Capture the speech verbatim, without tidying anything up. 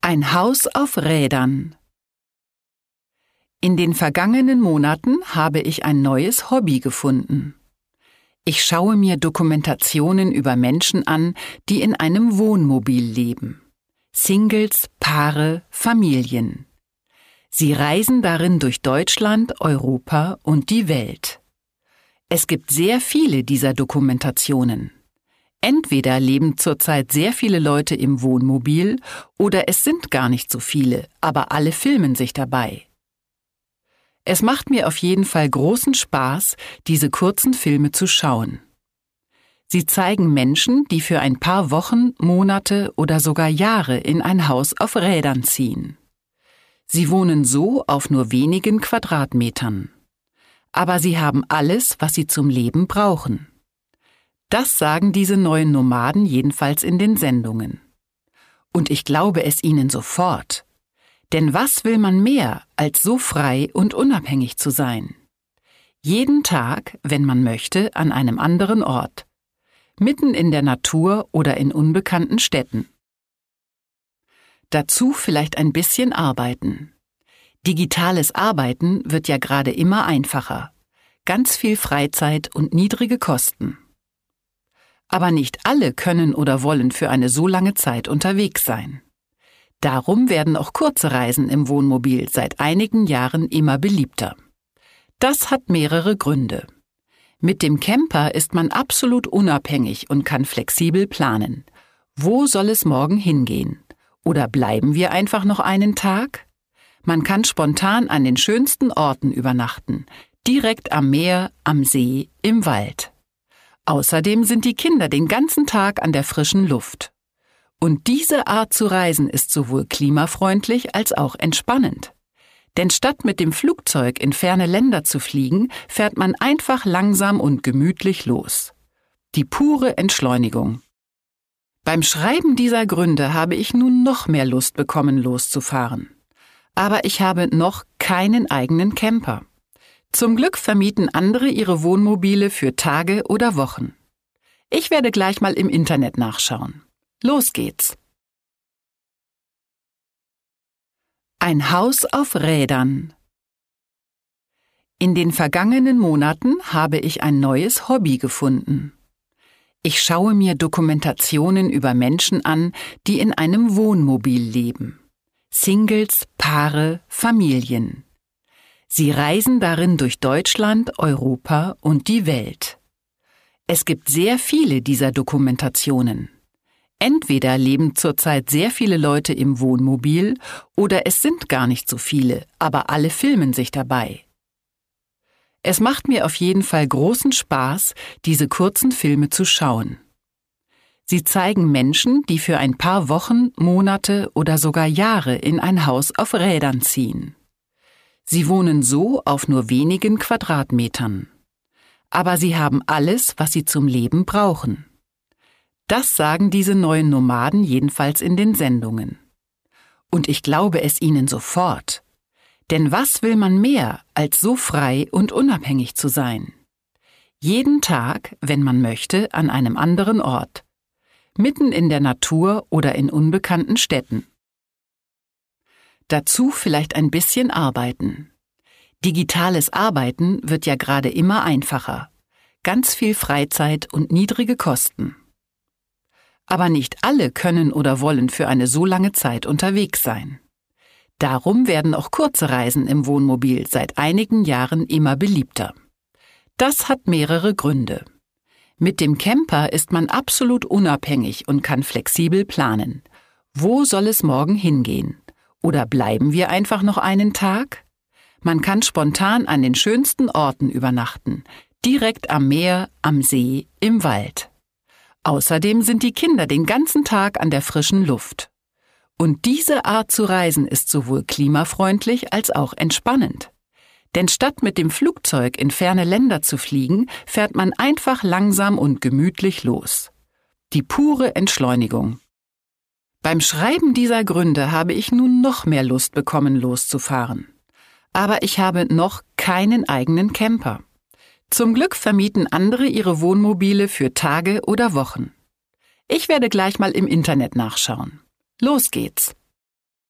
Ein Haus auf Rädern. In den vergangenen Monaten habe ich ein neues Hobby gefunden. Ich schaue mir Dokumentationen über Menschen an, die in einem Wohnmobil leben. Singles, Paare, Familien. Sie reisen darin durch Deutschland, Europa und die Welt. Es gibt sehr viele dieser Dokumentationen. Entweder leben zurzeit sehr viele Leute im Wohnmobil oder es sind gar nicht so viele, aber alle filmen sich dabei. Es macht mir auf jeden Fall großen Spaß, diese kurzen Filme zu schauen. Sie zeigen Menschen, die für ein paar Wochen, Monate oder sogar Jahre in ein Haus auf Rädern ziehen. Sie wohnen so auf nur wenigen Quadratmetern. Aber sie haben alles, was sie zum Leben brauchen. Das sagen diese neuen Nomaden jedenfalls in den Sendungen. Und ich glaube es ihnen sofort. Denn was will man mehr, als so frei und unabhängig zu sein? Jeden Tag, wenn man möchte, an einem anderen Ort. Mitten in der Natur oder in unbekannten Städten. Dazu vielleicht ein bisschen arbeiten. Digitales Arbeiten wird ja gerade immer einfacher. Ganz viel Freizeit und niedrige Kosten. Aber nicht alle können oder wollen für eine so lange Zeit unterwegs sein. Darum werden auch kurze Reisen im Wohnmobil seit einigen Jahren immer beliebter. Das hat mehrere Gründe. Mit dem Camper ist man absolut unabhängig und kann flexibel planen. Wo soll es morgen hingehen? Oder bleiben wir einfach noch einen Tag? Man kann spontan an den schönsten Orten übernachten, direkt am Meer, am See, im Wald. Außerdem sind die Kinder den ganzen Tag an der frischen Luft. Und diese Art zu reisen ist sowohl klimafreundlich als auch entspannend. Denn statt mit dem Flugzeug in ferne Länder zu fliegen, fährt man einfach langsam und gemütlich los. Die pure Entschleunigung. Beim Schreiben dieser Gründe habe ich nun noch mehr Lust bekommen, loszufahren. Aber ich habe noch keinen eigenen Camper. Zum Glück vermieten andere ihre Wohnmobile für Tage oder Wochen. Ich werde gleich mal im Internet nachschauen. Los geht's! Ein Haus auf Rädern. In den vergangenen Monaten habe ich ein neues Hobby gefunden. Ich schaue mir Dokumentationen über Menschen an, die in einem Wohnmobil leben. Singles, Paare, Familien. Sie reisen darin durch Deutschland, Europa und die Welt. Es gibt sehr viele dieser Dokumentationen. Entweder leben zurzeit sehr viele Leute im Wohnmobil oder es sind gar nicht so viele, aber alle filmen sich dabei. Es macht mir auf jeden Fall großen Spaß, diese kurzen Filme zu schauen. Sie zeigen Menschen, die für ein paar Wochen, Monate oder sogar Jahre in ein Haus auf Rädern ziehen. Sie wohnen so auf nur wenigen Quadratmetern. Aber sie haben alles, was sie zum Leben brauchen. Das sagen diese neuen Nomaden jedenfalls in den Sendungen. Und ich glaube es ihnen sofort. Denn was will man mehr, als so frei und unabhängig zu sein? Jeden Tag, wenn man möchte, an einem anderen Ort. Mitten in der Natur oder in unbekannten Städten. Dazu vielleicht ein bisschen arbeiten. Digitales Arbeiten wird ja gerade immer einfacher. Ganz viel Freizeit und niedrige Kosten. Aber nicht alle können oder wollen für eine so lange Zeit unterwegs sein. Darum werden auch kurze Reisen im Wohnmobil seit einigen Jahren immer beliebter. Das hat mehrere Gründe. Mit dem Camper ist man absolut unabhängig und kann flexibel planen. Wo soll es morgen hingehen? Oder bleiben wir einfach noch einen Tag? Man kann spontan an den schönsten Orten übernachten, direkt am Meer, am See, im Wald. Außerdem sind die Kinder den ganzen Tag an der frischen Luft. Und diese Art zu reisen ist sowohl klimafreundlich als auch entspannend. Denn statt mit dem Flugzeug in ferne Länder zu fliegen, fährt man einfach langsam und gemütlich los. Die pure Entschleunigung. Beim Schreiben dieser Gründe habe ich nun noch mehr Lust bekommen, loszufahren. Aber ich habe noch keinen eigenen Camper. Zum Glück vermieten andere ihre Wohnmobile für Tage oder Wochen. Ich werde gleich mal im Internet nachschauen. Los geht's!